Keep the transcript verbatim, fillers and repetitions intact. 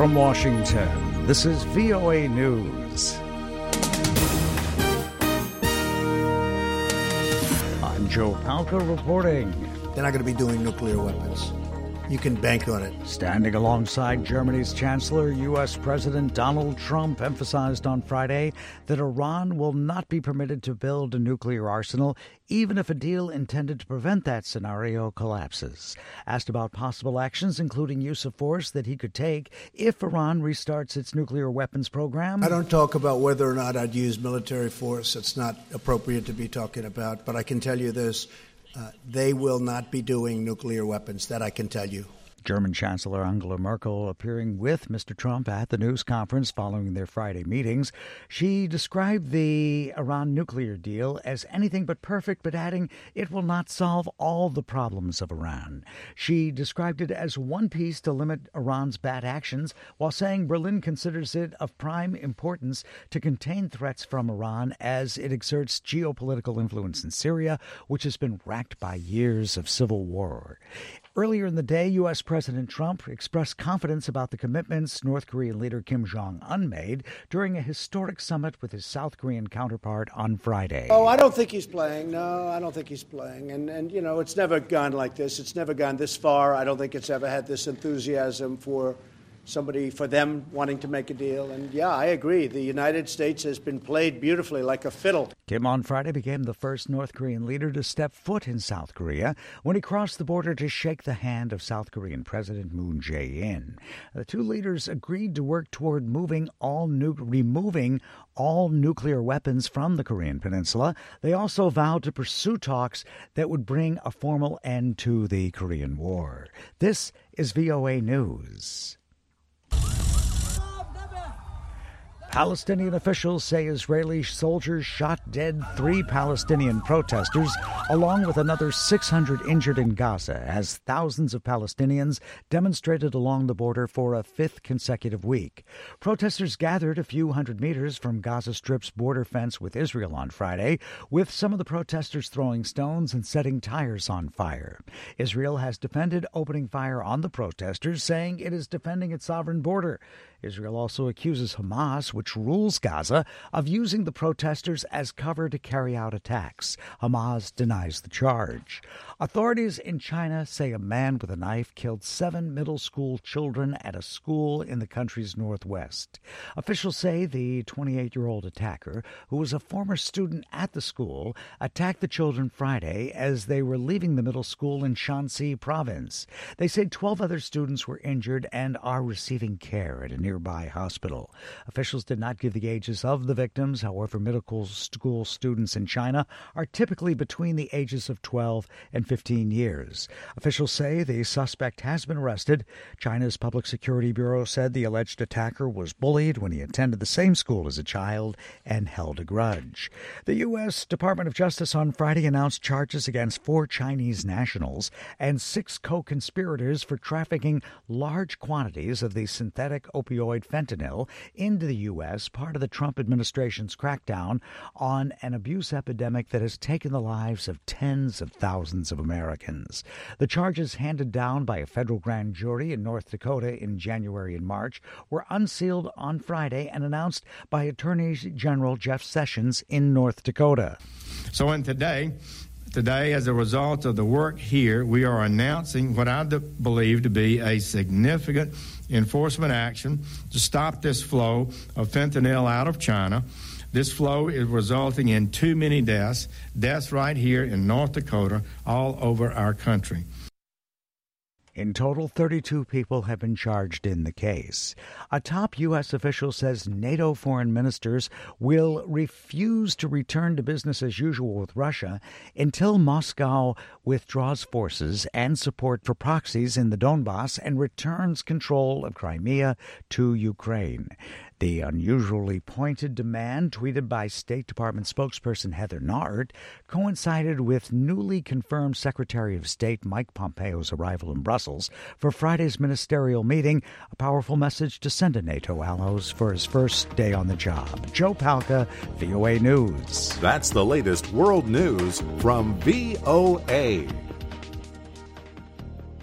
From Washington, this is V O A News. I'm Joe Palca reporting. They're not going to be doing nuclear weapons. You can bank on it. Standing alongside Germany's Chancellor, U S. President Donald Trump emphasized on Friday that Iran will not be permitted to build a nuclear arsenal, even if a deal intended to prevent that scenario collapses. Asked about possible actions, including use of force, that he could take if Iran restarts its nuclear weapons program. I don't talk about whether or not I'd use military force. It's not appropriate to be talking about. But I can tell you this. Uh, they will not be doing nuclear weapons. That I can tell you. German Chancellor Angela Merkel appearing with Mister Trump at the news conference following their Friday meetings. She described the Iran nuclear deal as anything but perfect, but adding it will not solve all the problems of Iran. She described it as one piece to limit Iran's bad actions, while saying Berlin considers it of prime importance to contain threats from Iran as it exerts geopolitical influence in Syria, which has been racked by years of civil war. Earlier in the day, U S. President Trump expressed confidence about the commitments North Korean leader Kim Jong-un made during a historic summit with his South Korean counterpart on Friday. Oh, I don't think he's playing. No, I don't think he's playing. And, and you know, it's never gone like this. It's never gone this far. I don't think it's ever had this enthusiasm for somebody, for them wanting to make a deal. And, yeah, I agree. The United States has been played beautifully like a fiddle. Kim on Friday became the first North Korean leader to step foot in South Korea when he crossed the border to shake the hand of South Korean President Moon Jae-in. The two leaders agreed to work toward moving all nu- removing all nuclear weapons from the Korean peninsula. They also vowed to pursue talks that would bring a formal end to the Korean War. This is V O A News. Palestinian officials say Israeli soldiers shot dead three Palestinian protesters, along with another six hundred injured in Gaza, as thousands of Palestinians demonstrated along the border for a fifth consecutive week. Protesters gathered a few hundred meters from Gaza Strip's border fence with Israel on Friday, with some of the protesters throwing stones and setting tires on fire. Israel has defended opening fire on the protesters, saying it is defending its sovereign border. Israel also accuses Hamas, which rules Gaza, of using the protesters as cover to carry out attacks. Hamas denies the charge. Authorities in China say a man with a knife killed seven middle school children at a school in the country's northwest. Officials say the twenty-eight-year-old attacker, who was a former student at the school, attacked the children Friday as they were leaving the middle school in Shanxi province. They say twelve other students were injured and are receiving care at a nearby hospital. Officials did not give the ages of the victims. However, middle school students in China are typically between the ages of twelve and fifteen years. Officials say the suspect has been arrested. China's Public Security Bureau said the alleged attacker was bullied when he attended the same school as a child and held a grudge. The U S. Department of Justice on Friday announced charges against four Chinese nationals and six co-conspirators for trafficking large quantities of the synthetic opioid fentanyl into the U S, part of the Trump administration's crackdown on an abuse epidemic that has taken the lives of tens of thousands of Americans. The charges handed down by a federal grand jury in North Dakota in January and March were unsealed on Friday and announced by Attorney General Jeff Sessions in North Dakota. So in today, Today, as a result of the work here, we are announcing what I believe to be a significant enforcement action to stop this flow of fentanyl out of China. This flow is resulting in too many deaths, deaths right here in North Dakota, all over our country. In total, thirty-two people have been charged in the case. A top U S official says NATO foreign ministers will refuse to return to business as usual with Russia until Moscow withdraws forces and support for proxies in the Donbass and returns control of Crimea to Ukraine. The unusually pointed demand, tweeted by State Department spokesperson Heather Nauert, coincided with newly confirmed Secretary of State Mike Pompeo's arrival in Brussels for Friday's ministerial meeting, a powerful message to send to NATO allies for his first day on the job. Joe Palca, V O A News. That's the latest world news from V O A.